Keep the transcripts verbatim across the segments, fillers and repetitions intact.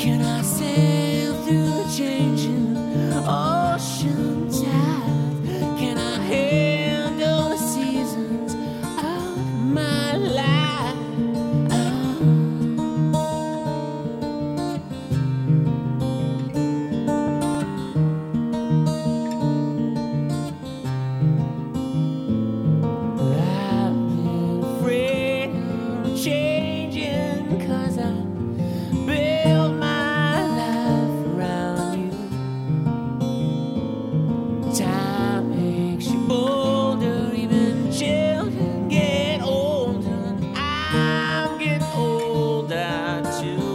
Can I sail through the changing ocean tide? Can I handle the seasons of my life? I've been afraid of changing 'cause I built my life around you. Time makes you bolder, even children get older, and I'm getting older too.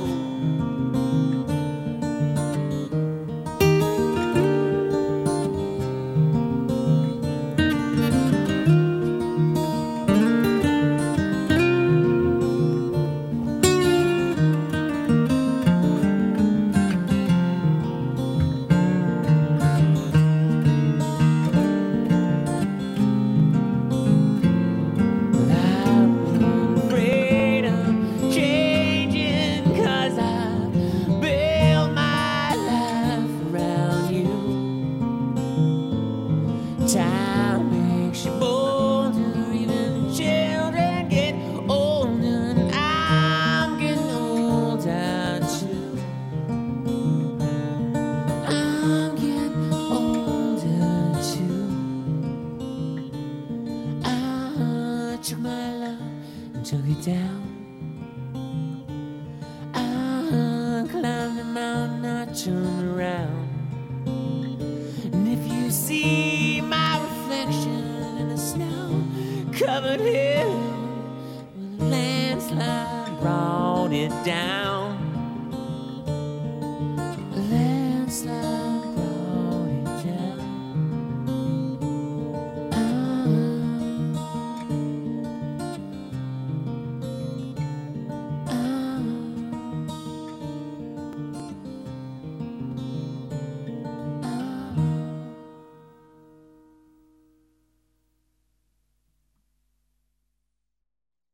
Time makes you bolder, even children get older, and I'm getting older too. I'm getting older too. I took my love and took it down. I climbed the mountain, I turned around. And if you see my reflection in the snow-covered hill, well, the landslide brought it down.